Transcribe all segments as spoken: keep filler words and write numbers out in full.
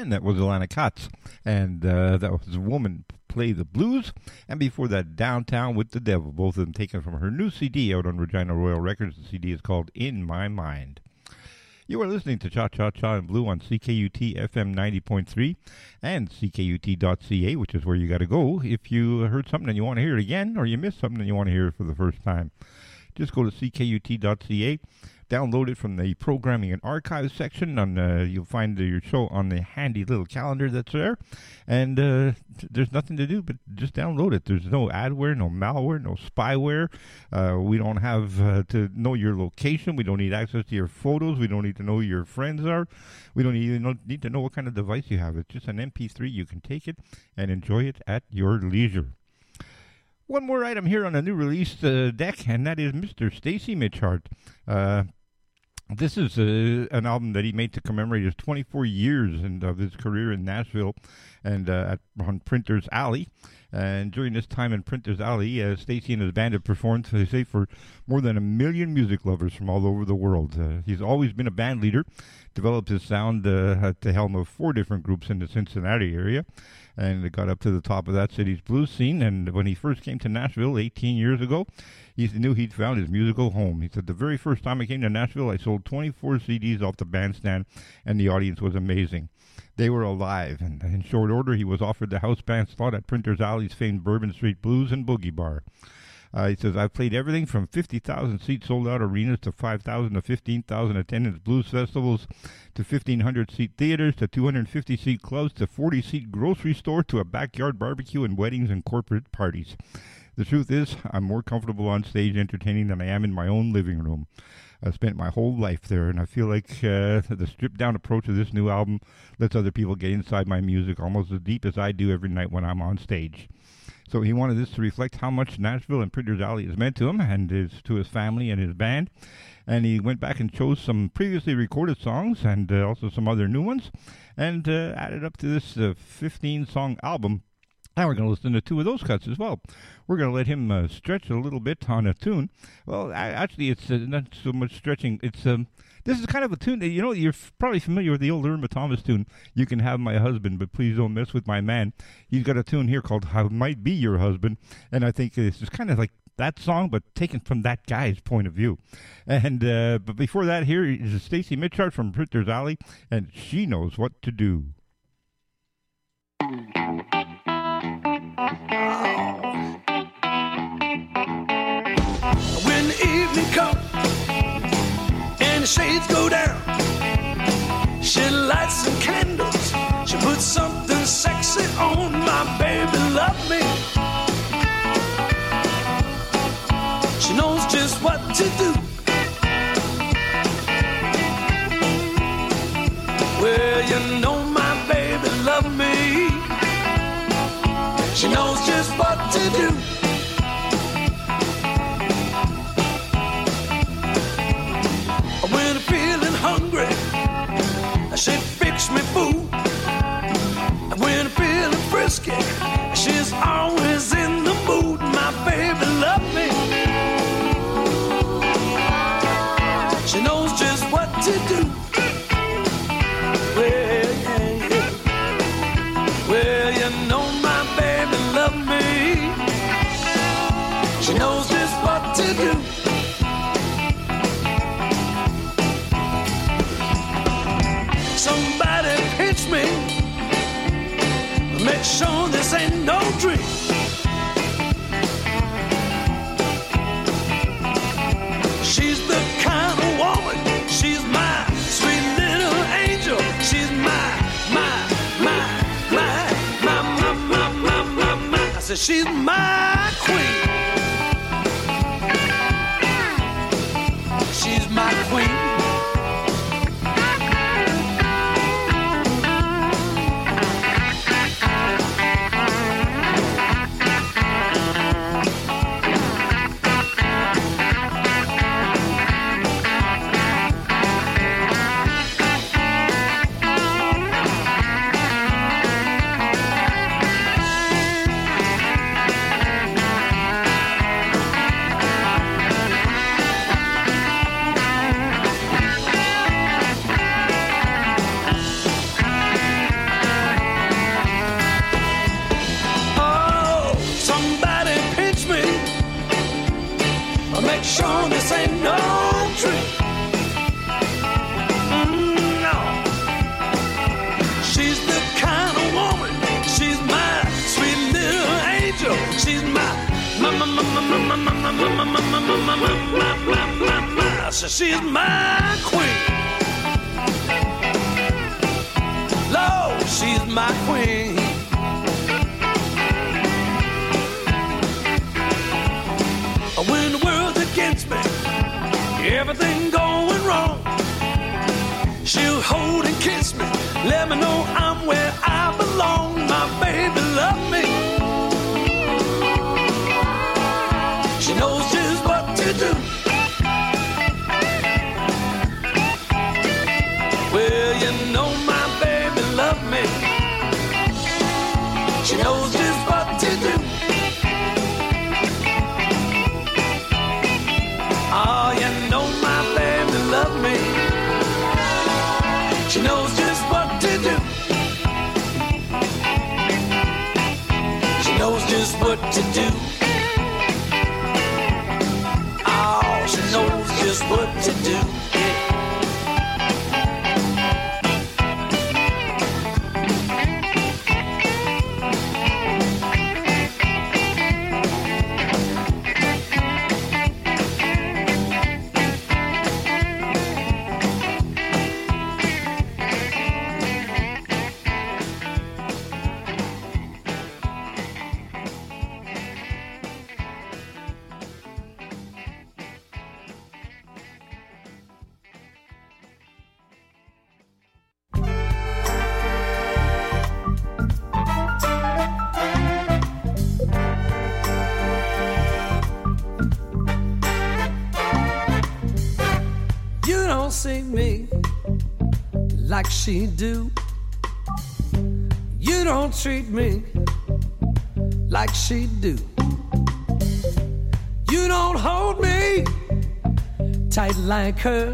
again, that was Alana Katz, and uh, that was Woman Play the Blues, and before that, Downtown with the Devil, both of them taken from her new C D out on Regina Royal Records. The C D is called In My Mind. You are listening to Cha Cha Cha and Blue on C K U T F M ninety point three and C K U T dot C A, which is where you got to go if you heard something and you want to hear it again, or you missed something and you want to hear it for the first time. Just go to C K U T dot C A. Download it from the programming and archives section. On uh, you'll find uh, your show on the handy little calendar that's there, and uh, there's nothing to do but just download it. There's no adware, no malware, no spyware. Uh, we don't have uh, to know your location. We don't need access to your photos. We don't need to know who your friends are. We don't even know, need to know what kind of device you have. It's just an M P three. You can take it and enjoy it at your leisure. One more item here on a new release uh, deck, and that is Mister Stacy Mitchart. Uh, This is uh, an album that he made to commemorate his twenty-four years in, of his career in Nashville and uh, at on Printer's Alley. And during this time in Printer's Alley, uh, Stacy and his band have performed, they say, for more than a million music lovers from all over the world. Uh, he's always been a band leader, developed his sound uh, at the helm of four different groups in the Cincinnati area, and got up to the top of that city's blues scene. And when he first came to Nashville eighteen years ago, he knew he'd found his musical home. He said, the very first time I came to Nashville, I sold twenty-four C Ds off the bandstand, and the audience was amazing. They were alive, and in short order, he was offered the house band slot at Printer's Alley's famed Bourbon Street Blues and Boogie Bar. Uh, he says, I've played everything from fifty thousand seat sold-out arenas to five thousand to fifteen thousand attendance blues festivals to fifteen hundred seat theaters to two hundred fifty seat clubs to forty seat grocery store to a backyard barbecue and weddings and corporate parties. The truth is, I'm more comfortable on stage entertaining than I am in my own living room. I've spent my whole life there, and I feel like uh, the stripped-down approach of this new album lets other people get inside my music almost as deep as I do every night when I'm on stage. So he wanted this to reflect how much Nashville and Printer's Alley has meant to him and his, to his family and his band. And he went back and chose some previously recorded songs and uh, also some other new ones and uh, added up to this uh, fifteen-song album. Now we're going to listen to two of those cuts as well. We're going to let him uh, stretch a little bit on a tune. Well, I, actually, it's uh, not so much stretching. It's um, this is kind of a tune that, you know, you're f- probably familiar with the old Irma Thomas tune, You Can Have My Husband, But Please Don't Mess With My Man. He's got a tune here called I Might Be Your Husband, and I think it's just kind of like that song, but taken from that guy's point of view. And uh, but before that, here is Stacy Mitchart from Printer's Alley, and She Knows What to Do. When the evening comes and the shades go down, she lights some candles, she puts something sexy on. My baby love me, she knows just what to do. Well, you know my baby love me, she knows just what to do. When I'm feeling hungry, she fix me food. When I'm feeling frisky, she's always in the mood. My baby love me, she knows just what to do. Well, yeah, yeah. Well, you know my baby love me, she knows just what to do. Somebody pinch me, make sure this ain't no dream. She's the kind of woman, she's my sweet little angel. She's my, my, my, my, my, my, my, my, my, my. I said she's my queen. She's my queen. so she's my queen. Lord, she's my queen. When the world's against me, everything going wrong, she'll hold and kiss me, let me know I'm where I belong. My baby love me. She knows just what to do. Well, you know my baby love me. She knows just what to do. Oh, you know my baby love me. She knows just what to do. She knows just what to do. Oh, she knows just what to do. See me like she do. You don't treat me like she do. You don't hold me tight like her.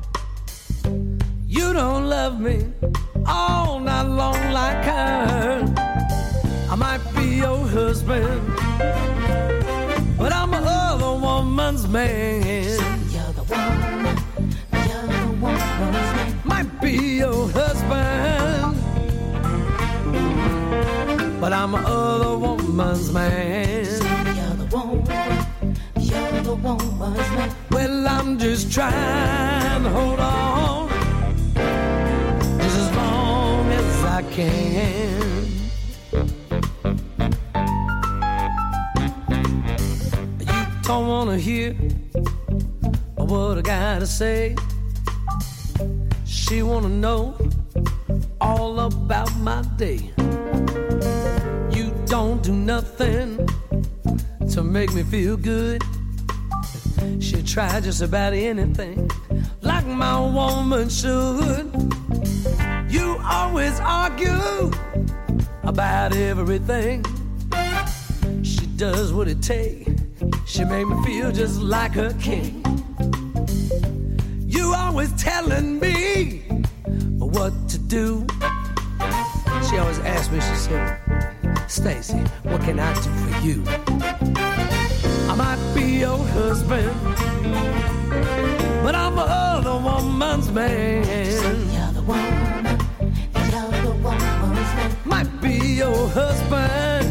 You don't love me all night long like her. I might be your husband, but I'm a other woman's man. You're the woman. Might be your husband, but I'm a other woman's man. You're the woman, you're the woman's man. Well, I'm just trying to hold on just as long as I can. You don't wanna hear what I gotta say. She wanna know all about my day. You don't do nothing to make me feel good. She try just about anything like my woman should. You always argue about everything. She does what it takes. She make me feel just like her king. You always telling me what to do. She always asks me, she said, Stacy, what can I do for you? I might be your husband, but I'm a other woman's man. You're the woman, you're the woman's man. Might be your husband,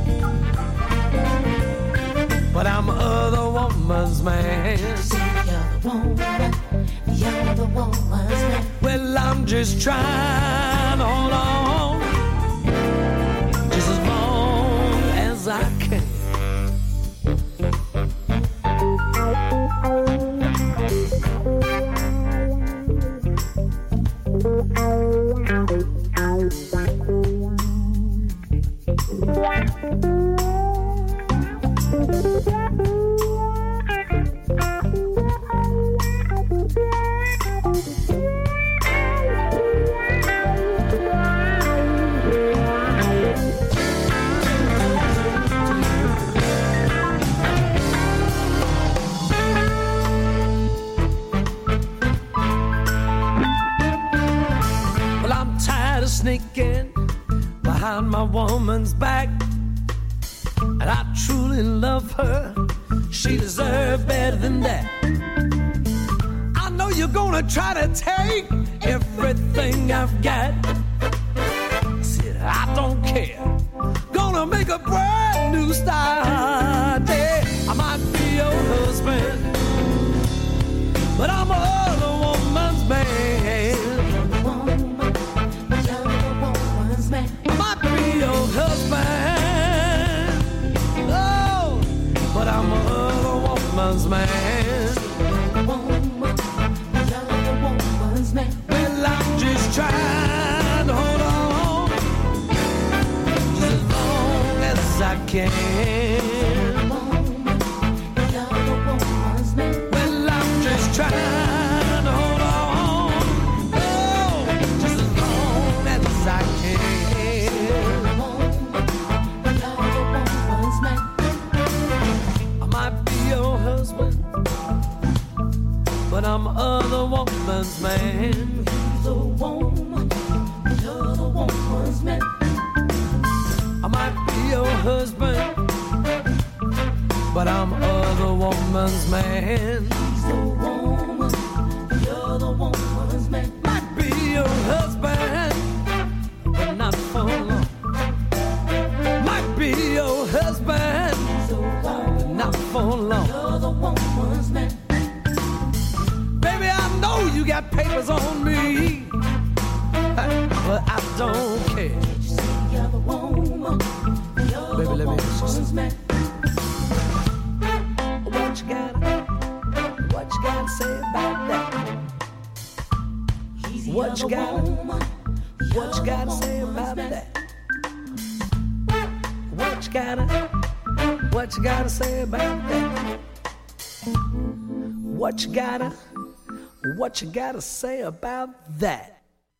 but I'm a other woman's man. You're the woman. You're the woman's man. Well, I'm just trying to hold on just as long as I can. Sneaking behind my woman's back, and I truly love her. She deserves better than that. I know you're gonna try to take everything I've got. I said, I don't care. Gonna make a brand new start. Yeah, I might be your husband, but I'm a woman's man. Woman, but you're the woman's man. I might be your husband, oh, but I'm a woman's man. Woman, but you're the woman's man. Well, I'm just trying to hold on just as long as I can. Woman, but you're the woman's man. Well, I'm just trying to hold on, oh, just as long as I can. Woman, but you're the woman's man. I might be your husband, but I'm other woman's man. He's a woman, but you're the woman's man. I might be your husband, but I'm other woman's man. He's a woman, but you're the woman's man. Might be your husband, but not for long. Might be your husband, He's a but woman, not for long. you're the woman's man. Baby, I know you got papers on me, but I don't care. You say you're the woman, you're Baby, the let me ask you woman's man. What you gotta, what you gotta say about that? He's the What you other got? woman, What you you're gotta the say woman's about man. that? What you gotta, what you gotta say about that? What you gotta, what you gotta say about that?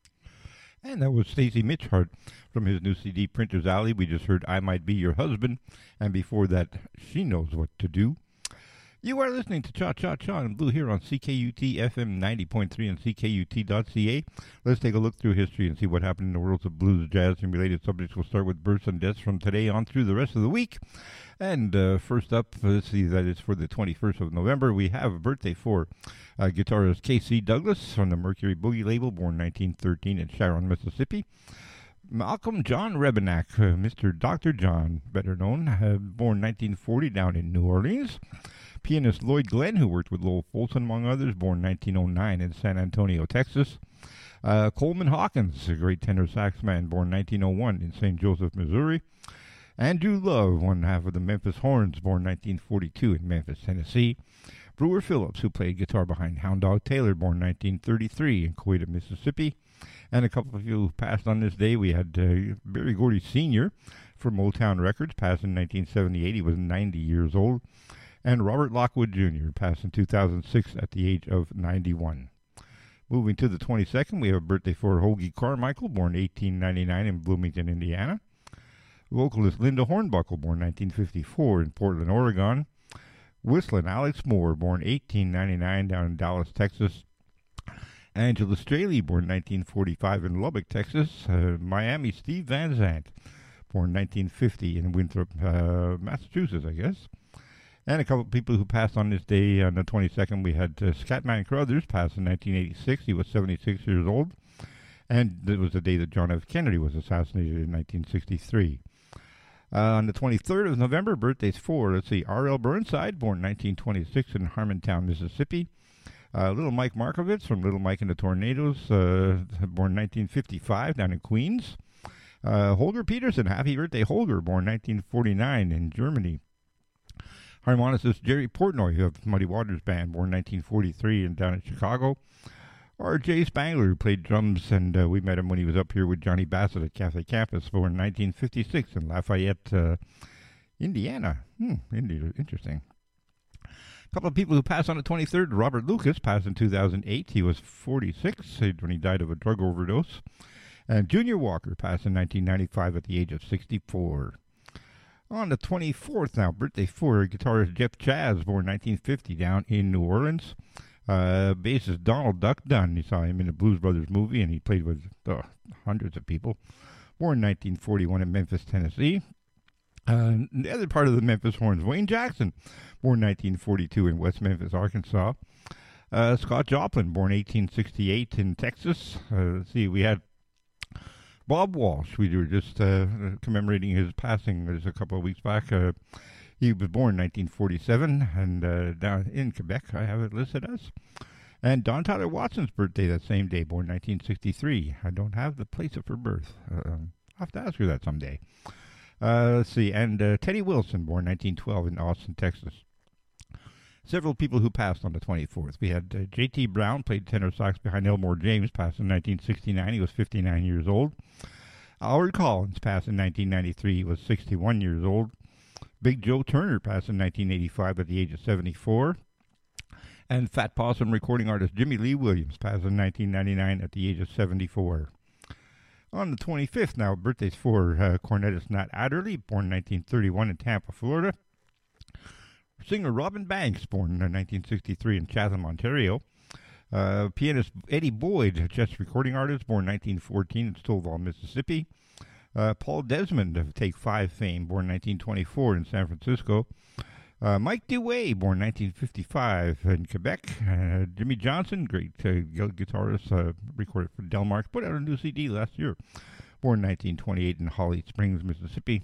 And that was Stacy Mitchhart from his new C D, Printer's Alley. We just heard I Might Be Your Husband. And before that, She Knows What to Do. You are listening to Cha Cha Cha and Blue here on C K U T F M ninety point three and C K U T dot C A. Let's take a look through history and see what happened in the worlds of blues, jazz, and related subjects. We'll start with births and deaths from today on through the rest of the week. And uh, first up, let's see, that is for the twenty-first of November. We have a birthday for uh, guitarist K C Douglas from the Mercury Boogie label, born nineteen thirteen in Sharon, Mississippi. Malcolm John Rebenak, uh, Mister Doctor John, better known, uh, born nineteen forty down in New Orleans. Pianist Lloyd Glenn, who worked with Lowell Fulson, among others, born nineteen oh nine in San Antonio, Texas. Uh, Coleman Hawkins, a great tenor sax man, born nineteen oh one in Saint Joseph, Missouri. Andrew Love, one half of the Memphis Horns, born nineteen forty-two in Memphis, Tennessee. Brewer Phillips, who played guitar behind Hound Dog Taylor, born nineteen thirty-three in Coweta, Mississippi. And a couple of you who passed on this day, we had uh, Berry Gordy Senior from Motown Records, passed in nineteen seventy-eight. He was ninety years old. And Robert Lockwood Junior passed in two thousand six at the age of ninety-one. Moving to the twenty-second, we have a birthday for Hoagie Carmichael, born eighteen ninety-nine in Bloomington, Indiana. Vocalist Linda Hornbuckle, born nineteen fifty-four in Portland, Oregon. Whistling Alex Moore, born eighteen ninety-nine down in Dallas, Texas. Angela Straley, born nineteen forty-five in Lubbock, Texas. Uh, Miami Steve Van Zandt, born nineteen fifty in Winthrop, uh, Massachusetts, I guess. And a couple of people who passed on this day on the twenty-second. We had uh, Scatman Crothers, passed in nineteen eighty-six. He was seventy-six years old. And it was the day that John F. Kennedy was assassinated in nineteen sixty-three. Uh, on the twenty-third of November, birthdays for, let's see, R L Burnside, born nineteen twenty-six in Harmontown, Mississippi. Uh, Little Mike Markovitz from Little Mike and the Tornadoes, uh, born nineteen fifty-five down in Queens. Uh, Holger Peterson, happy birthday, Holger, born nineteen forty-nine in Germany. Harmonicist Jerry Portnoy of Muddy Waters Band, born nineteen forty-three and down in Chicago. Or Jay Spangler, who played drums, and uh, we met him when he was up here with Johnny Bassett at Catholic Campus, born nineteen fifty-six in Lafayette, uh, Indiana. Hmm, interesting. A couple of people who passed on the twenty-third. Robert Lucas passed in two thousand eight. He was forty-six when he died of a drug overdose. And Junior Walker passed in nineteen ninety-five at the age of sixty-four. On the twenty-fourth now, birthday for guitarist Jeff Chaz, born nineteen fifty down in New Orleans. Uh, bassist Donald Duck Dunn, you saw him in the Blues Brothers movie, and he played with uh, hundreds of people. Born nineteen forty-one in Memphis, Tennessee. Uh, the other part of the Memphis Horns, Wayne Jackson, born nineteen forty-two in West Memphis, Arkansas. Uh, Scott Joplin, born eighteen sixty-eight in Texas. Uh, let's see, we had Bob Walsh. We were just uh, commemorating his passing just a couple of weeks back. Uh, he was born nineteen forty-seven and uh, down in Quebec, I have it listed as. And Dawn Tyler Watson's birthday that same day, born nineteen sixty-three. I don't have the place of her birth. Uh, I'll have to ask her that someday. Uh, let's see. And uh, Teddy Wilson, born nineteen twelve in Austin, Texas. Several people who passed on the twenty-fourth. We had uh, J T Brown, played tenor sax behind Elmore James, passed in nineteen sixty-nine. He was fifty-nine years old. Howard Collins passed in nineteen ninety-three. He was sixty-one years old. Big Joe Turner passed in nineteen eighty-five at the age of seventy-four. And Fat Possum recording artist Jimmy Lee Williams passed in nineteen ninety-nine at the age of seventy-four. On the twenty-fifth now, birthdays for uh, cornetist Nat Adderley, born nineteen thirty-one in Tampa, Florida. Singer Robin Banks, born in nineteen sixty-three in Chatham, Ontario. Uh, pianist Eddie Boyd, chess recording artist, born nineteen fourteen in Stovall, Mississippi. Uh, Paul Desmond of Take Five fame, born nineteen twenty-four in San Francisco. Uh, Mike Dewey, born nineteen fifty-five in Quebec. Uh, Jimmy Johnson, great uh, guitarist, uh, recorded for Delmark, put out a new C D last year. Born nineteen twenty-eight in Holly Springs, Mississippi.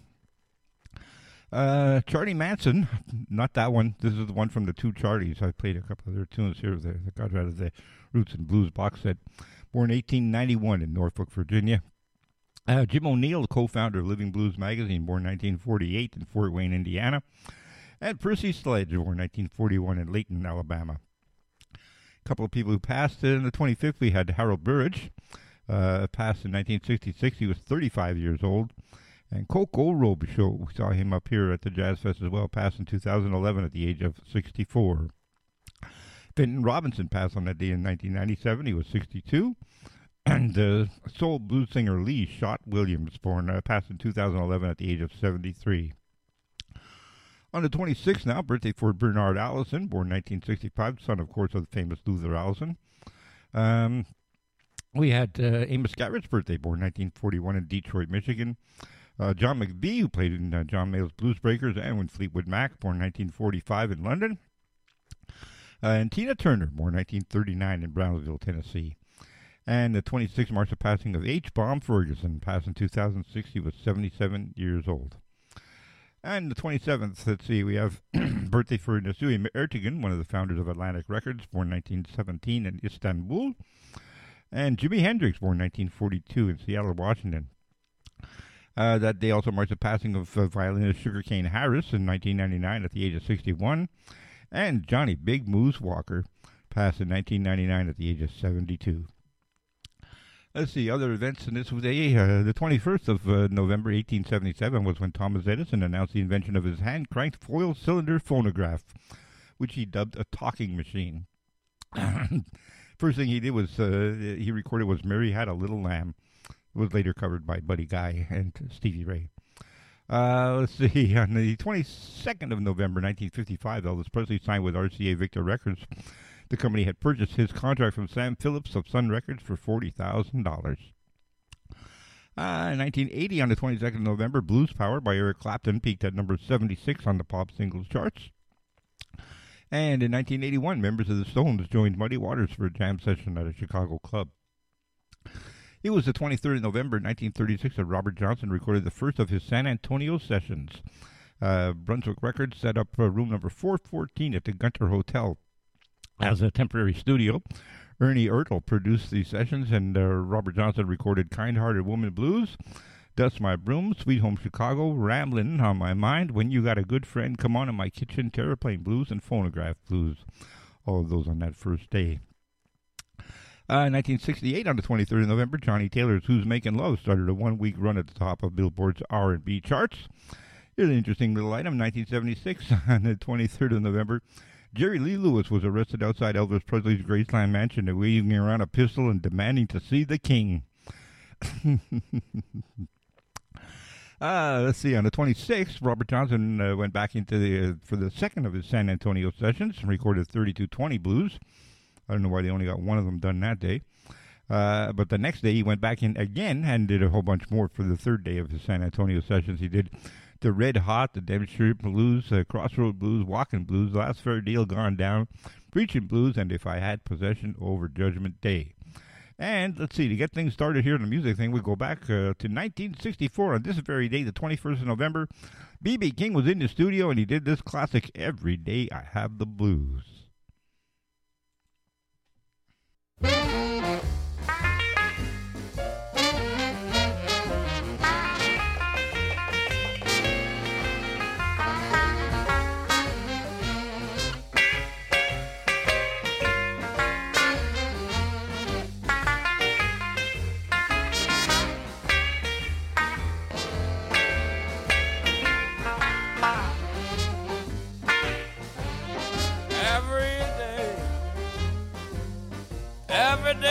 Uh, Charlie Manson, not that one. This is the one from the Two Charlies. I played a couple of their tunes here that got out of the Roots and Blues box set. Born eighteen ninety-one in Norfolk, Virginia. Uh, Jim O'Neill, co-founder of Living Blues magazine, born nineteen forty-eight in Fort Wayne, Indiana. And Percy Sledge, born nineteen forty-one in Layton, Alabama. A couple of people who passed in the twenty-fifth. We had Harold Burridge, uh, passed in nineteen sixty-six. He was thirty-five years old. And Coco Robichaud, we saw him up here at the Jazz Fest as well, passed in two thousand eleven at the age of sixty-four. Fenton Robinson passed on that day in nineteen ninety-seven. He was sixty-two. And uh, soul blues singer Lee Schott Williams, born, uh, passed in two thousand eleven at the age of seventy-three. On the twenty-sixth now, birthday for Bernard Allison, born nineteen sixty-five, son, of course, of the famous Luther Allison. Um, we had uh, Amos Garrett's birthday, born nineteen forty-one in Detroit, Michigan. Uh, John McVie, who played in uh, John Mayall's Blues Breakers and with Fleetwood Mac, born nineteen forty-five in London. Uh, and Tina Turner, born nineteen thirty-nine in Brownsville, Tennessee. And the twenty-sixth marks the passing of H. Baum Ferguson, passed in two thousand six. He was seventy-seven years old. And the twenty-seventh, let's see, we have birthday for Nasuhi Ertegun, one of the founders of Atlantic Records, born nineteen seventeen in Istanbul. And Jimi Hendrix, born nineteen forty-two in Seattle, Washington. Uh, that day also marks the passing of uh, violinist Sugarcane Harris in nineteen ninety-nine at the age of sixty-one. And Johnny Big Moose Walker passed in nineteen ninety-nine at the age of seventy-two. Let's see, other events in this day. Uh, the twenty-first of uh, November eighteen seventy-seven was when Thomas Edison announced the invention of his hand-cranked foil-cylinder phonograph, which he dubbed a talking machine. First thing he did was, uh, he recorded was Mary Had a Little Lamb. It was later covered by Buddy Guy and Stevie Ray. Uh, let's see, on the twenty-second of November nineteen fifty-five, Elvis Presley signed with R C A Victor Records. The company had purchased his contract from Sam Phillips of Sun Records for forty thousand dollars. Uh, in nineteen eighty, on the twenty-second of November, Blues Power by Eric Clapton peaked at number seventy-six on the pop singles charts. And in nineteen eighty-one, members of the Stones joined Muddy Waters for a jam session at a Chicago club. It was the twenty-third of November nineteen thirty-six that Robert Johnson recorded the first of his San Antonio sessions. Uh, Brunswick Records set up uh, room number four fourteen at the Gunter Hotel as a temporary studio. Ernie Ertl produced these sessions, and uh, Robert Johnson recorded Kind-Hearted Woman Blues, Dust My Broom, Sweet Home Chicago, Ramblin' on My Mind, When You Got a Good Friend, Come On in My Kitchen, Terraplane Blues, and Phonograph Blues. All of those on that first day. Uh, in nineteen sixty-eight, on the twenty-third of November, Johnny Taylor's Who's Making Love started a one-week run at the top of Billboard's R and B charts. Here's an interesting little item. nineteen seventy-six, on the twenty-third of November, Jerry Lee Lewis was arrested outside Elvis Presley's Graceland mansion, waving around a pistol and demanding to see the king. uh, let's see, on the twenty-sixth, Robert Johnson uh, went back into the uh, for the second of his San Antonio sessions and recorded thirty-two twenty blues. I don't know why they only got one of them done that day. Uh, but the next day he went back in again and did a whole bunch more for the third day of his San Antonio sessions. He did the Red Hot, the Demonstrator Blues, uh, Crossroad Blues, Walking Blues, Last Fair Deal Gone Down, Preaching Blues, and If I Had Possession Over Judgment Day. And let's see, to get things started here in the music thing, we go back uh, to nineteen sixty-four. On this very day, the twenty-first of November, B B King was in the studio and he did this classic, Every Day I Have the Blues. Every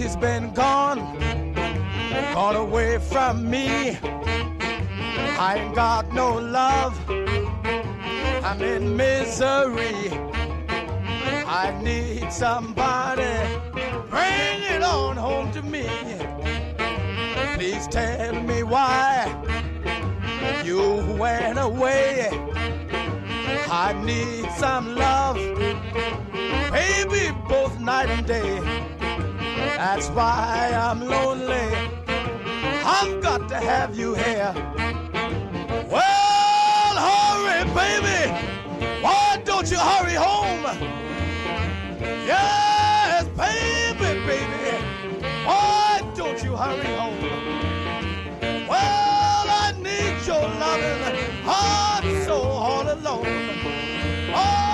She's been gone, gone away from me. I ain't got no love, I'm in misery. I need somebody, bring it on home to me. Please tell me why you went away. I need some love, baby, both night and day. That's why I'm lonely, I've got to have you here. Well, hurry, baby, why don't you hurry home? Yes, baby, baby, why don't you hurry home? Well, I need your loving, I'm so all alone. Oh,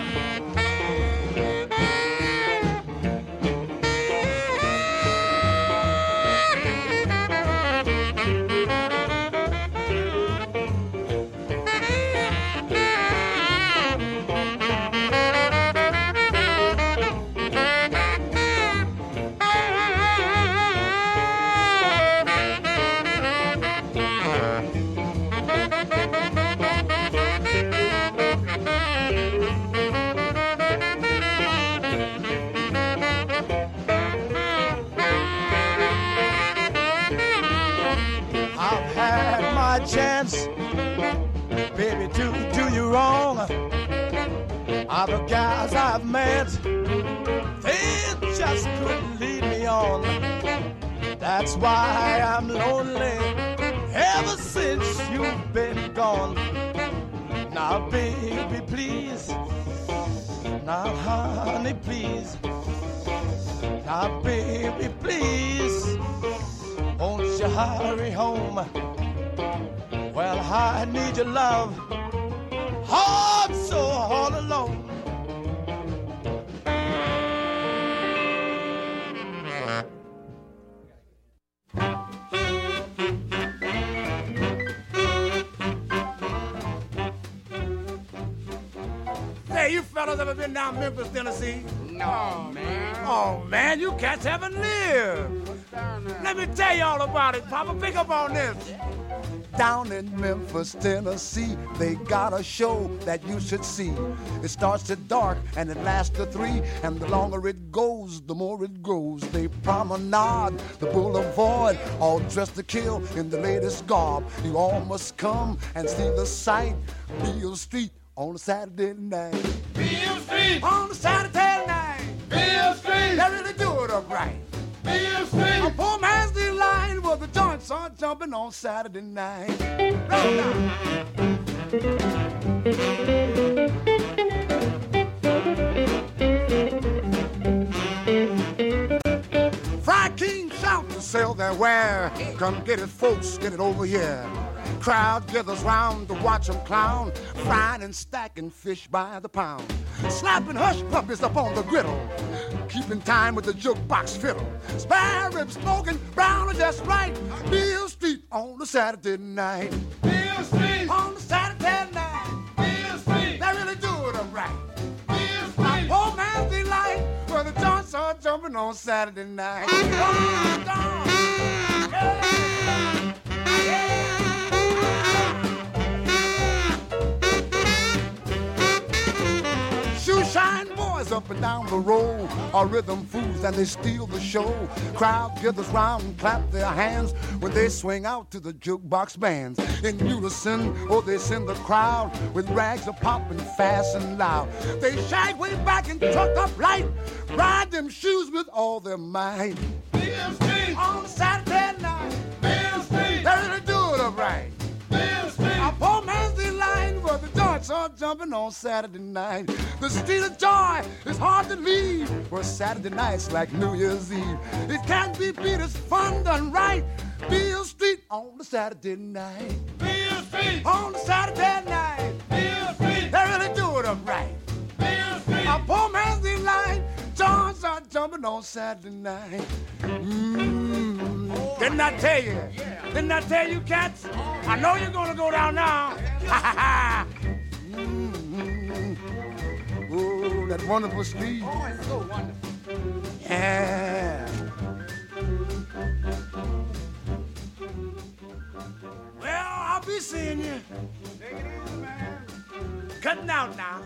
chance, baby, to do you wrong. Other guys I've met, they just couldn't lead me on. That's why I'm lonely ever since you've been gone. Now, baby, please, now, honey, please, now, baby, please, won't you hurry home? Well, I need your love, I'm so all alone. Hey, you fellas ever been down Memphis, Tennessee? No, man. Oh, man, you cats haven't lived. Let me tell you all about it, Papa. Pick up on this. Down in Memphis, Tennessee, they got a show that you should see. It starts at dark and it lasts to three, and the longer it goes, the more it grows. They promenade the boulevard, all dressed to kill in the latest garb. You all must come and see the sight. Beale Street on a Saturday night. Beale Street On a Saturday night. Beale Street They really do it up right. Beale Street A poor man's delight where the joints are jumping on Saturday night. Roll down. Fry King shout to sell their ware. Come get it, folks, get it over here. Crowd gathers round to watch them clown, frying and stacking fish by the pound, slapping hush puppies up on the griddle, keeping time with the jukebox fiddle. Spare ribs smoking, brown and just right. Beale Street on a Saturday night. Beale Street On a Saturday night. Beale Street They really do it up right. Beale Street Poor man's delight where the joints are jumping on Saturday night. Come down. Yeah. Yeah. Shoeshine boys up and down the road are rhythm fools and they steal the show. Crowd gathers round and clap their hands when they swing out to the jukebox bands. In unison, oh, they send the crowd with rags a popping fast and loud. They shag way back and truck up light, ride them shoes with all their might. Beale Street On a Saturday night, Beale Street they really do it up right. Beale Street A poor man's delight where the joints are jumping on Saturday night. The street of joy is hard to leave, where Saturday night's like New Year's Eve. It can't be beat, it's fun done right. Beale Street on the Saturday night. Beale Street On the Saturday night, Beale Street they really do it up right. Beale Street A poor man's delight, joints are jumping on Saturday night. Mm. Didn't I tell you? Didn't I tell you, cats? I know you're gonna go down now. Ha ha ha. Mm. Oh, that wonderful street. Oh, it's so wonderful. Yeah. we seeing you. Take it easy, man. Cutting out now.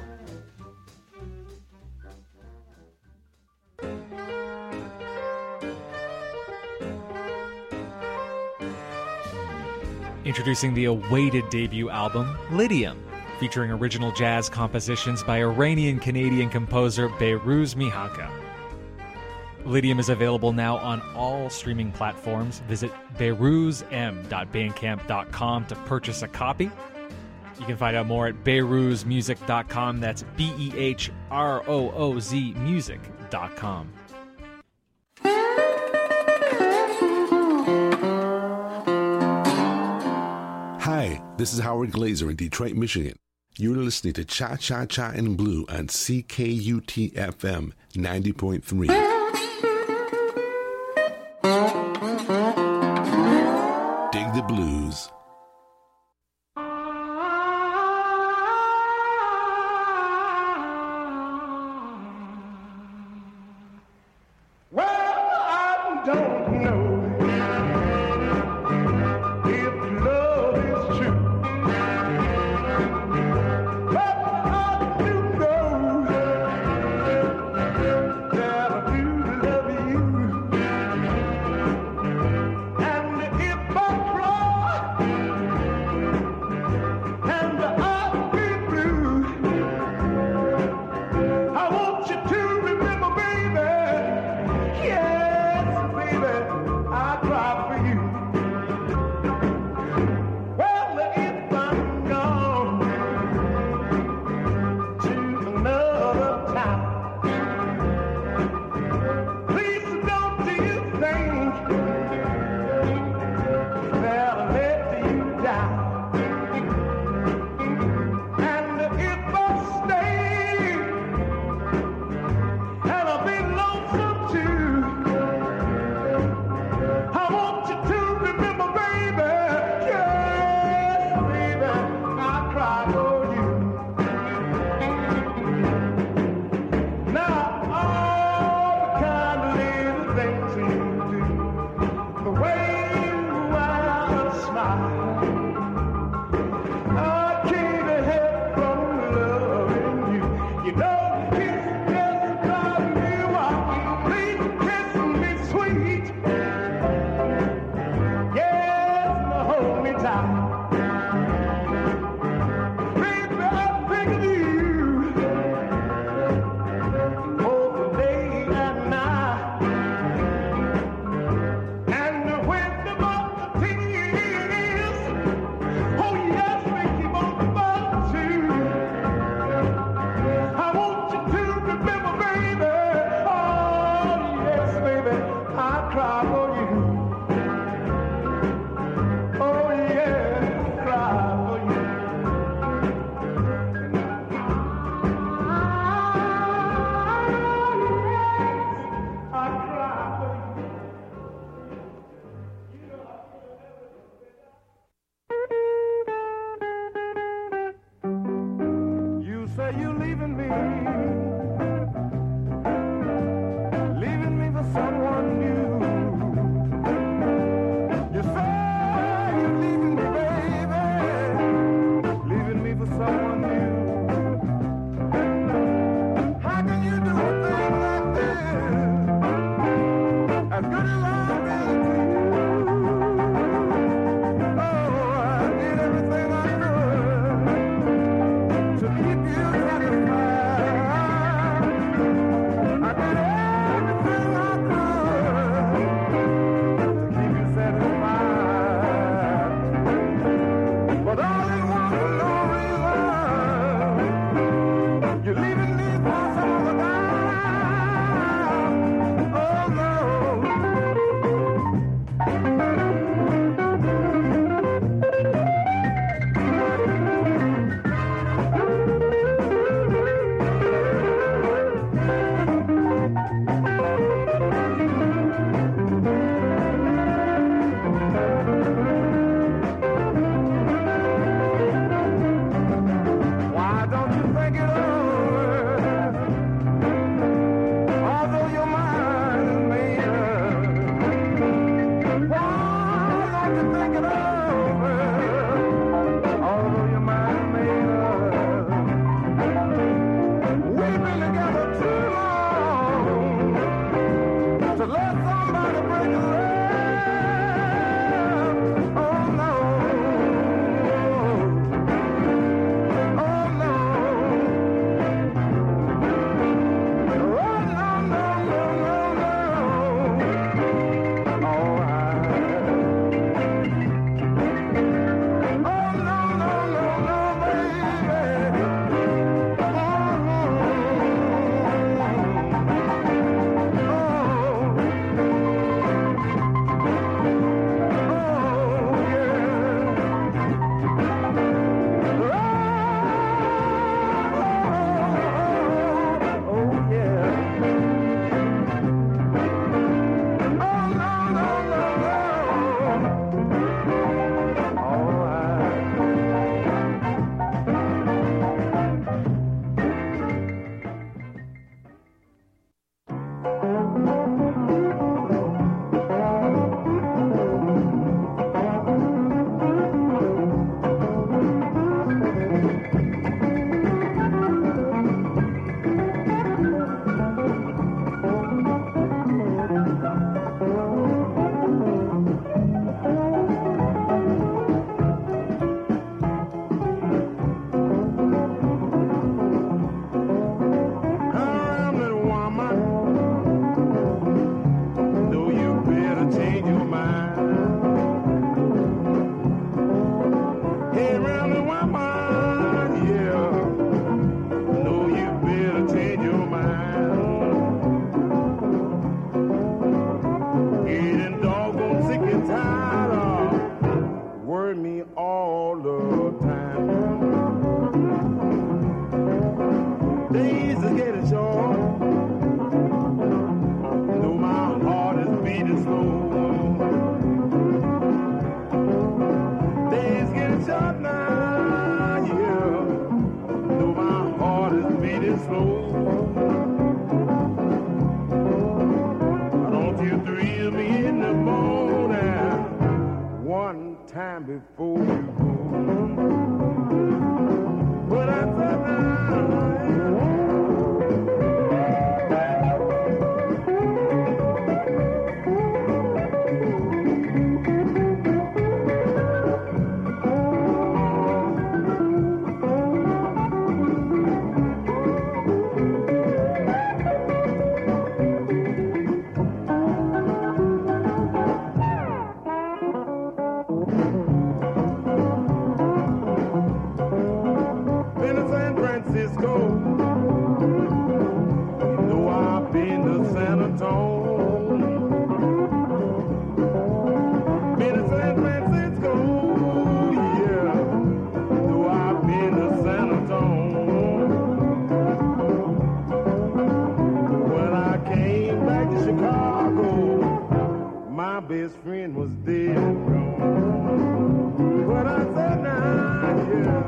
Introducing the awaited debut album, Lydium, featuring original jazz compositions by Iranian-Canadian composer Behrooz Mihaka. Lydium is available now on all streaming platforms. Visit behrooz m dot bandcamp dot com to purchase a copy. You can find out more at behrooz music dot com. That's B E H R O O Z music dot com. Hi, this is Howard Glazer in Detroit, Michigan. You're listening to Cha Cha Cha in Blue on C K U T F M ninety point three. Dig the blues. Well, I don't know if love is true, but I do know that I do love you. And if I cry and I feel blue, I want you to remember, baby. Yes, baby, I cry for you. Well, if I'm gone to another town, please don't you think that I let you down. And if I stay and I've been lonesome too, I want you to remember, baby, yes, baby, I cry for you. Now, all the kind of little things you do, the way you wanna smile, I can't help from loving you. You know, kiss just drives me wild. Please kiss me sweet. Yes, now hold me tight. Baby, I think of you both day and night. And when the tears, oh yes, they keep on falling too. I want you to remember, baby. Oh yes, baby, I cry for you. Oh yeah, cry for you. I cry for you. You say you're leaving me, leaving me for someone new. You say you're leaving me, baby, leaving me for someone new. How can you do a thing like this? As good as I've been to you. Oh, I did everything I could to keep you satisfied. I did everything I could to keep you satisfied. But all it was for no reason. You're leaving me for some other guy. Oh no. Why don't you think it over? Although your mind is made up. Why don't you think it over? worry me all the time. Days are getting short. Know my heart is beating slow. Days getting short now, yeah. Know my heart is beating slow. Don't you thrill me in the morning one time before you go. But I said best friend was dead and gone. But I said, nah, yeah.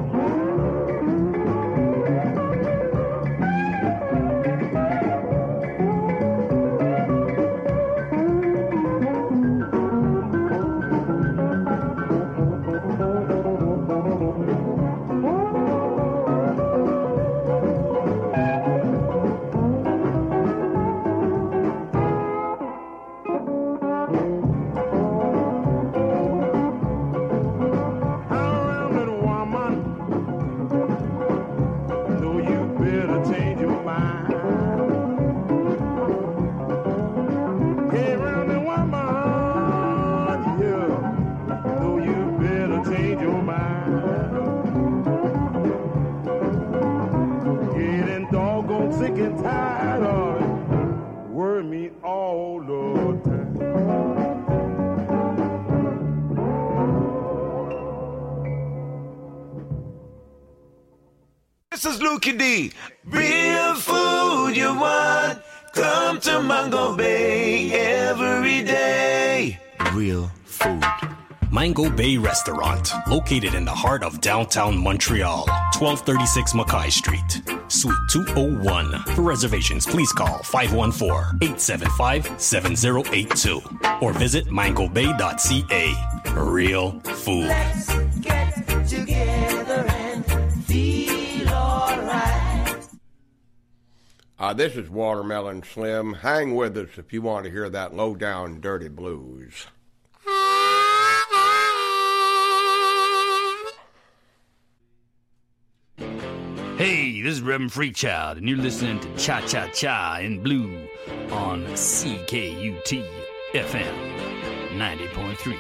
This is Lukie D. Real food you want, come to Mango Bay every day. Real food. Mango Bay Restaurant, located in the heart of downtown Montreal, twelve thirty-six Mackay Street, Suite two oh one. For reservations, please call five one four, eight seven five, seven zero eight two or visit mango bay dot c a. Real food. Let's get together and feel alright. Uh, this is Watermelon Slim. Hang with us if you want to hear that low-down dirty blues. Hey, this is Reverend Freakchild, and you're listening to Cha Cha Cha in Blue on C K U T F M ninety point three.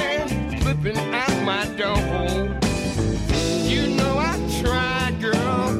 You know I tried, girl.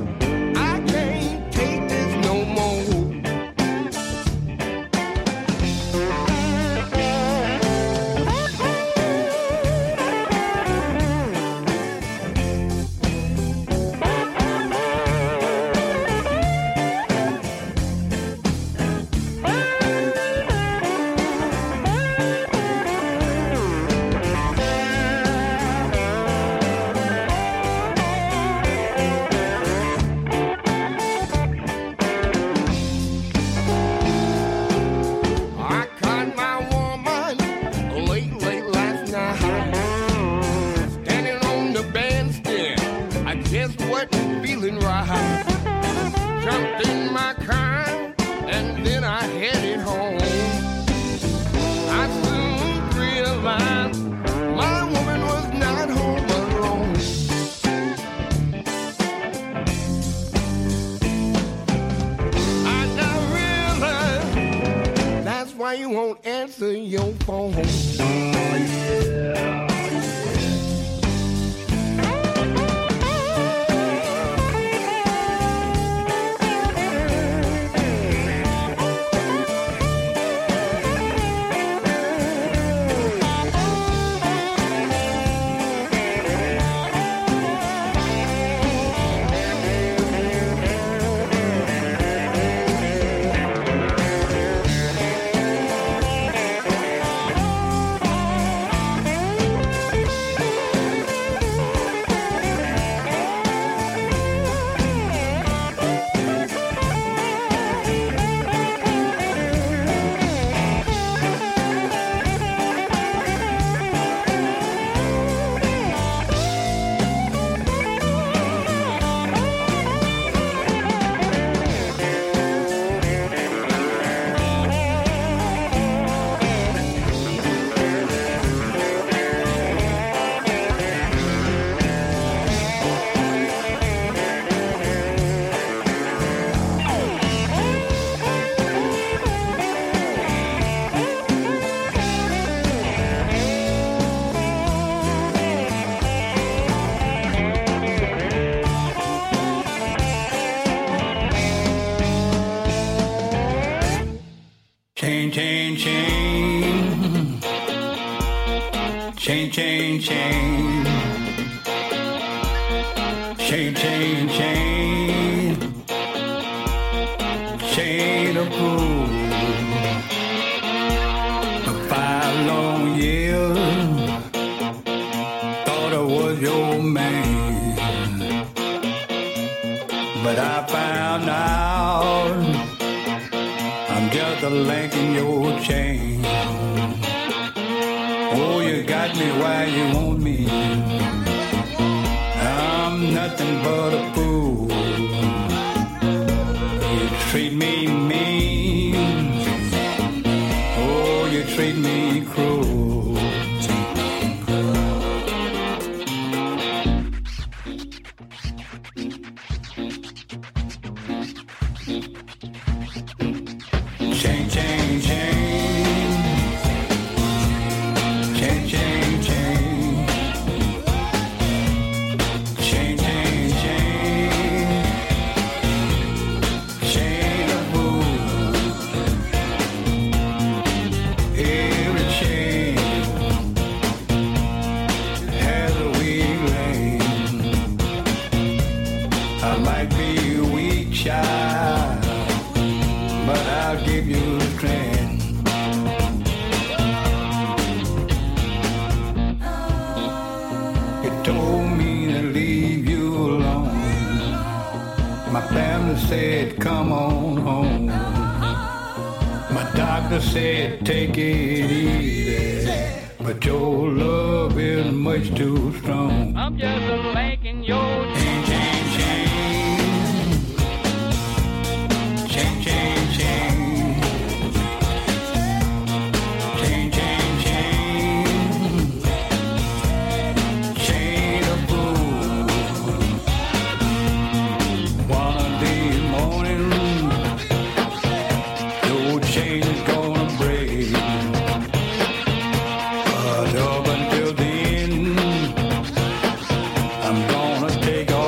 feeling right. Jumped in my car and then I headed home. I soon realized my woman was not home alone. I now realize that's why you won't answer your phone. Oh, yeah. Chain, chain, chain. Chain, chain, chain. Chain, chain, chain. Chain of gold. For five long years, thought I was your man. But I found out I'm just a link in your chain. Oh, you got me while you want me. I'm nothing but a fool. You treat me mean. Oh, you treat me cruel. Chain, chain, chain. Chain, chain, chain. Chain, chain, chain. Chain of gold. Every chain has a weak link. I might be a weak child, but I'll give you strength. You told me to leave you alone. My family said, come on home. My doctor said, take it easy. But your love is much too strong. I'm just a link in your chain, chain, chain. Chain, chain, chain. Chain, chain, chain. Chain of gold. One of these mornings, your chain is gonna break. But up until then, I'm gonna take all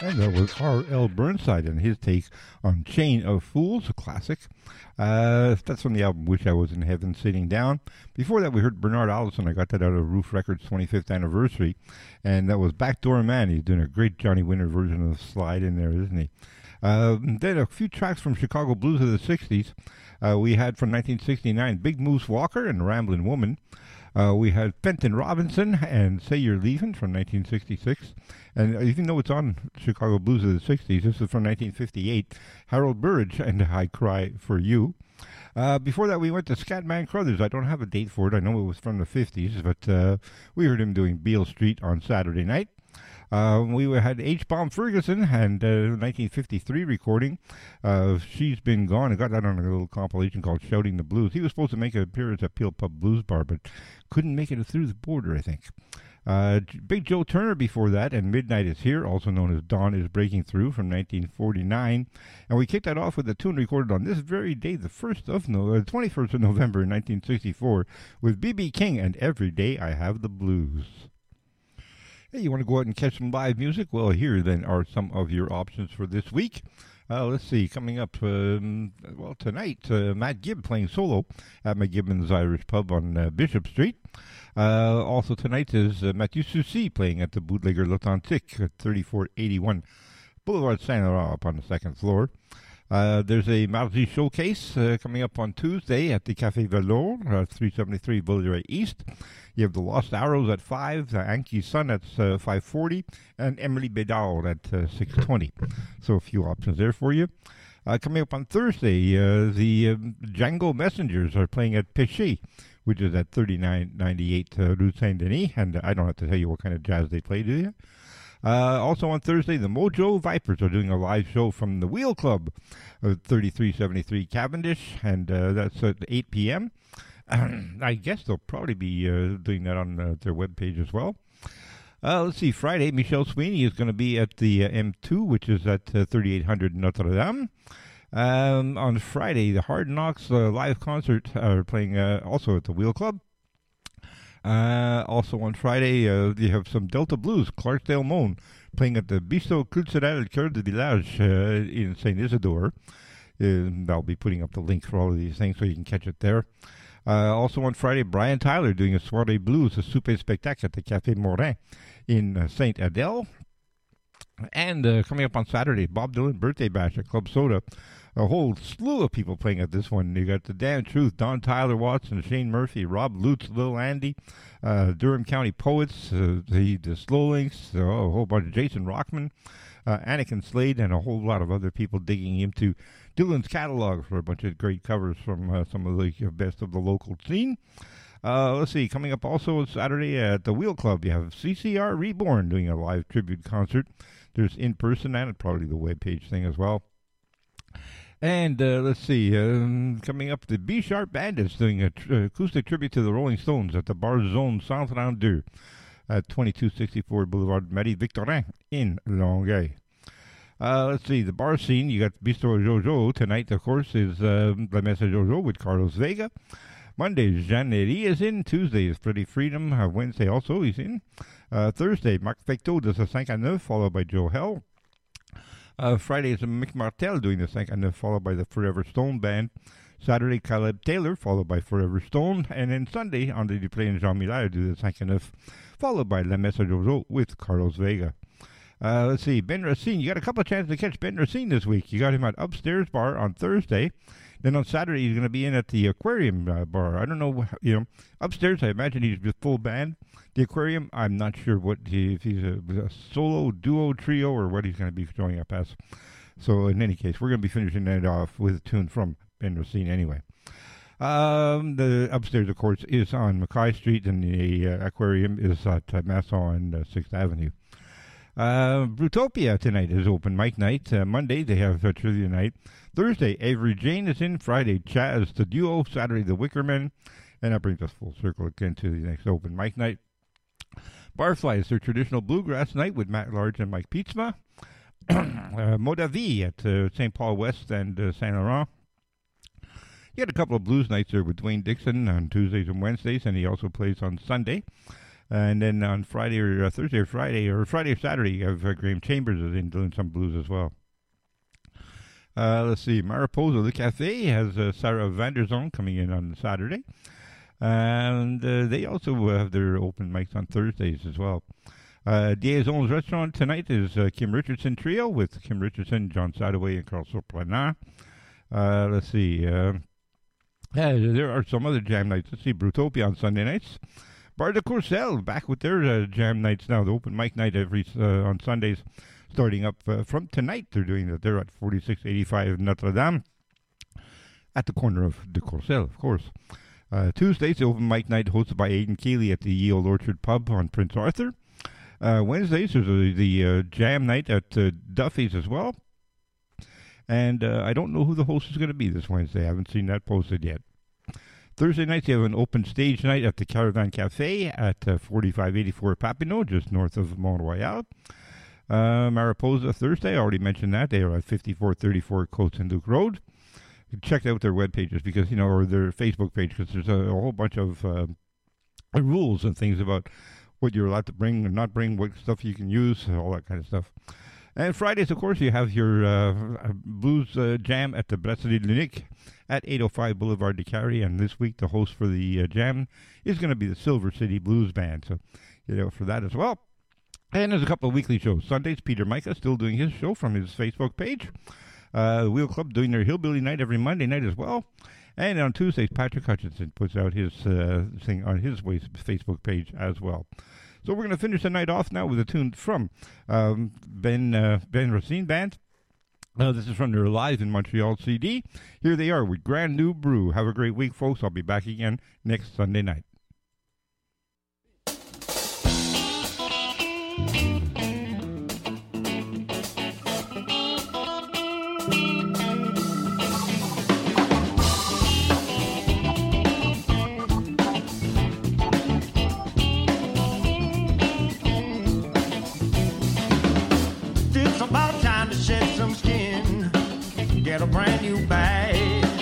And that was R L Burnside and his take on Chain of Fools, a classic. Uh, that's from the album Wish I Was in Heaven Sitting Down. Before that, we heard Bernard Allison. I got that out of Roof Records' twenty-fifth anniversary. And that was Backdoor Man. He's doing a great Johnny Winter version of Slide in there, isn't he? Uh, then a few tracks from Chicago Blues of the sixties. Uh, we had from nineteen sixty-nine Big Moose Walker and Ramblin' Woman. Uh, we had Fenton Robinson and Say You're Leavin' from nineteen sixty-six. And even though it's on Chicago Blues of the sixties, this is from nineteen fifty-eight. Harold Burridge and I Cry For You. Uh, before that, we went to Scatman Crothers. I don't have a date for it. I know it was from the fifties, but uh, we heard him doing Beale Street on Saturday night. Uh, we had H. Bomb Ferguson and uh, nineteen fifty-three recording. Uh, She's Been Gone. I got that on a little compilation called Shouting the Blues. He was supposed to make an appearance at Peel Pub Blues Bar, but couldn't make it through the border, I think. Uh, Big Joe Turner before that, and Midnight Is Here, also known as Dawn Is Breaking Through from nineteen forty-nine. And we kicked that off with a tune recorded on this very day, the first of no, uh, twenty-first of November nineteen sixty-four, with B B King and Every Day I Have the Blues. Hey, you want to go out and catch some live music? Well, here then are some of your options for this week. Uh, let's see, coming up, um, well, tonight, uh, Matt Gibb playing solo at McGibbon's Irish Pub on uh, Bishop Street. Uh, also tonight is uh, Mathieu Soucy playing at the Bootlegger L'Authentique at thirty-four eighty-one Boulevard Saint-Laurent up on the second floor. Uh, there's a Mardi showcase uh, coming up on Tuesday at the Café Velour, uh, three seventy-three Boulevard East. You have the Lost Arrows at five, the Anki Sun at uh, five forty, and Emily Bédard at uh, six twenty. So a few options there for you. Uh, coming up on Thursday, uh, the um, Django Messengers are playing at Péché, which is at thirty-nine ninety-eight uh, Rue Saint-Denis, and uh, I don't have to tell you what kind of jazz they play, do you? Uh, also on Thursday, the Mojo Vipers are doing a live show from the Wheel Club at thirty-three seventy-three Cavendish, and uh, that's at eight p.m. I guess they'll probably be uh, doing that on uh, their webpage as well. Uh, let's see, Friday, Michelle Sweeney is going to be at the uh, M two, which is at uh, thirty-eight hundred Notre Dame. Um, on Friday, the Hard Knocks uh, live concert are playing uh, also at the Wheel Club. Uh, also on Friday, uh, you have some Delta Blues, Clarksdale Moan, playing at the Bistro Culturel Coeur de Village uh, in Saint Isidore. Uh, I'll be putting up the link for all of these things so you can catch it there. Uh, also on Friday, Brian Tyler doing a Soirée Blues, a souper spectacle at the Café Morin in uh, Saint Adèle. And uh, coming up on Saturday, Bob Dylan Birthday Bash at Club Soda. A whole slew of people playing at this one. You got the Dan Truth, Don Tyler Watson, Shane Murphy, Rob Lutz, Lil Andy, uh, Durham County Poets, uh, the, the Slow Links, uh, a whole bunch of Jason Rockman, uh, Anakin Slade, and a whole lot of other people digging into Dylan's catalog for a bunch of great covers from uh, some of the best of the local scene. Uh, let's see, coming up also on Saturday at the Wheel Club, you have C C R Reborn doing a live tribute concert. There's in person and probably the webpage thing as well. And uh, let's see, um, coming up, the B Sharp Bandits doing an tr- acoustic tribute to the Rolling Stones at the Bar Zone Saint Rendu at twenty-two sixty-four Boulevard Marie Victorin in Longueuil. Uh, let's see, the bar scene, you got Bistro Jojo. Tonight, of course, is uh, La Mesa Jojo with Carlos Vega. Monday, Jean Neri is in. Tuesday is Freddie Freedom. Uh, Wednesday also he's in. Uh, Thursday, Marc Fecteau does a five à neuf, followed by Joe Hell. Uh, Friday is Mick Martel doing the five à neuf, followed by the Forever Stone Band. Saturday, Caleb Taylor, followed by Forever Stone. And then Sunday, André Duplay and Jean Miller do the five à neuf, followed by La Mesa Jojo with Carlos Vega. Uh, let's see, Ben Racine. You got a couple of chances to catch Ben Racine this week. You got him at Upstairs Bar on Thursday. Then on Saturday, he's going to be in at the Aquarium uh, Bar. I don't know, you know, Upstairs, I imagine he's with full band. The Aquarium, I'm not sure what he, if he's a, a solo, duo, trio, or what he's going to be showing up as. So in any case, we're going to be finishing that off with a tune from Ben Racine anyway. Um, the Upstairs, of course, is on Mackay Street, and the uh, Aquarium is at uh, Masson and uh, sixth Avenue. Uh, Brutopia tonight is open mic night. Uh, Monday, they have uh, trivia night. Thursday, Avery Jane is in. Friday, Chaz, the duo. Saturday, the Wickermen. And that brings us full circle again to the next open mic night. Barfly is their traditional bluegrass night with Matt Large and Mike Pietzma. uh, Modavi at uh, Saint Paul West and uh, Saint Laurent. He had a couple of blues nights there with Dwayne Dixon on Tuesdays and Wednesdays, and he also plays on Sunday. And then on Friday or uh, Thursday or Friday or Friday or Saturday, you have uh, Graham Chambers is in doing some blues as well. Uh, let's see, Mariposa Le Cafe has uh, Sarah Vanderzon coming in on Saturday. And uh, they also have their open mics on Thursdays as well. Uh, Diazon's Restaurant tonight is uh, Kim Richardson Trio with Kim Richardson, John Sadoway, and Carl Sopranat. Uh, let's see. Uh, yeah, there are some other jam nights. Let's see, Brutopia on Sunday nights. Bar de Courcelles back with their uh, jam nights now. The open mic night every uh, on Sundays, starting up uh, from tonight. They're doing that. They're at forty-six eighty-five Notre Dame, at the corner of de Courcelles, of course. Uh, Tuesdays, the open mic night hosted by Aidan Keeley at the Ye Old Orchard Pub on Prince Arthur. Uh, Wednesdays, there's a, the uh, jam night at uh, Duffy's as well. And uh, I don't know who the host is going to be this Wednesday. I haven't seen that posted yet. Thursday nights, you have an open stage night at the Caravan Cafe at uh, forty-five eighty-four Papineau, just north of Mont Royal. Uh, Mariposa Thursday, I already mentioned that. They are at fifty-four thirty-four Côte Saint-Luc Road. Check out their web pages because, you know, or their Facebook page, because there's a, a whole bunch of uh, rules and things about what you're allowed to bring and not bring, what stuff you can use, all that kind of stuff. And Fridays, of course, you have your uh, blues uh, jam at the Brasserie de l'Unique at eight oh five Boulevard de Cary. And this week, the host for the uh, jam is going to be the Silver City Blues Band. So, you know, for that as well. And there's a couple of weekly shows. Sundays, Peter Micah still doing his show from his Facebook page. Uh, the Wheel Club doing their Hillbilly Night every Monday night as well. And on Tuesdays, Patrick Hutchinson puts out his uh, thing on his Facebook page as well. So we're going to finish the night off now with a tune from um, Ben uh, Ben Racine Band. Uh, this is from their Live in Montreal C D. Here they are with Grand New Brew. Have a great week, folks. I'll be back again next Sunday night. About time to shed some skin, get a brand new bag.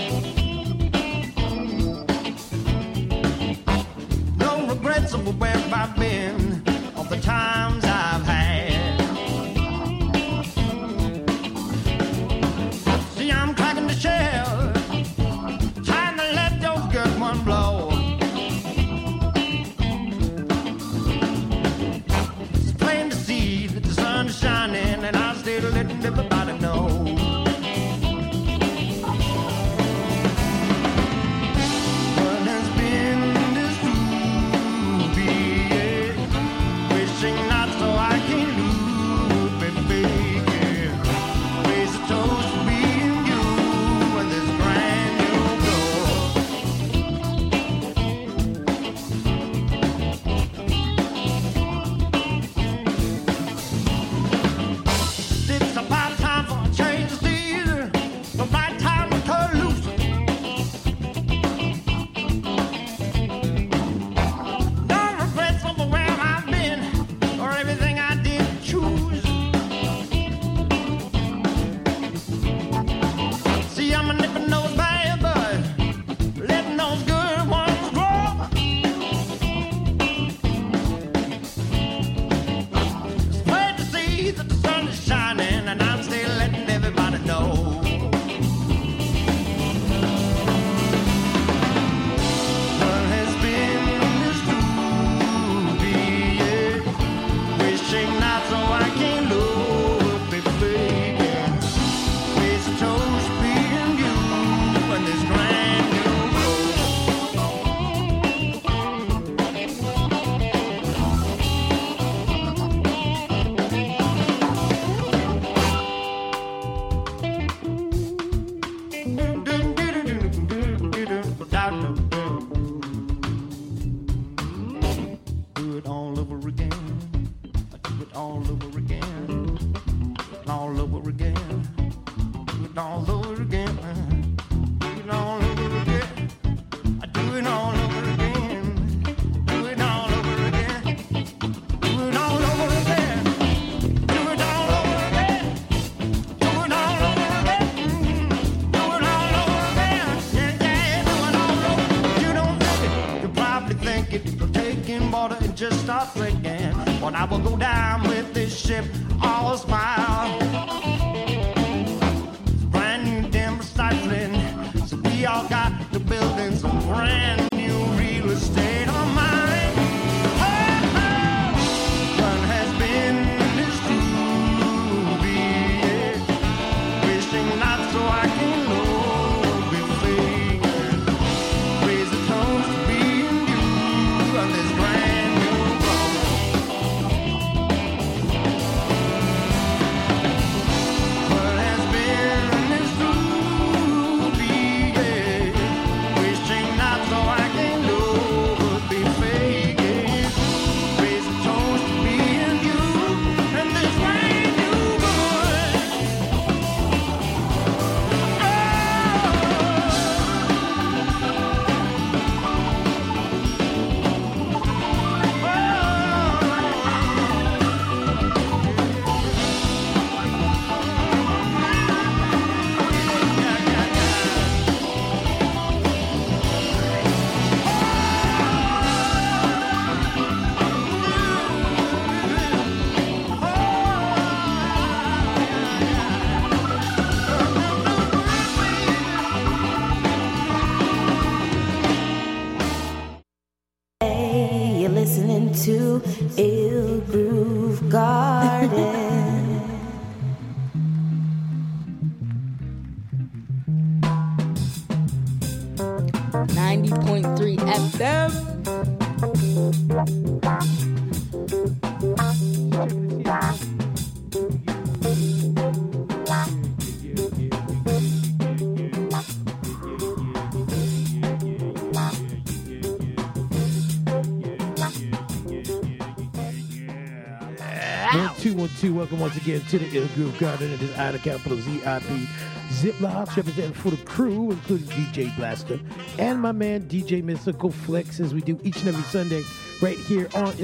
No regrets of where I've been, of the times I've had. See, I'm cracking the shell, trying to let those good ones blow. It's plain to see that the sun is shining, and I to let everybody know. What has been this groovy, yeah. Wishing not so I it just starts breaking. But I will go down with this ship, all a smile. It's brand new, dim, stifling. So we all got to building some brand new real estate on mine. To Ill Groove Garden. ninety point three F M. two one two, welcome once again to the Ill Groove Garden. It is I, the capital Z I P, Ziplocs, representing for the crew, including D J Blaster and my man D J Mystical Flex, as we do each and every Sunday right here on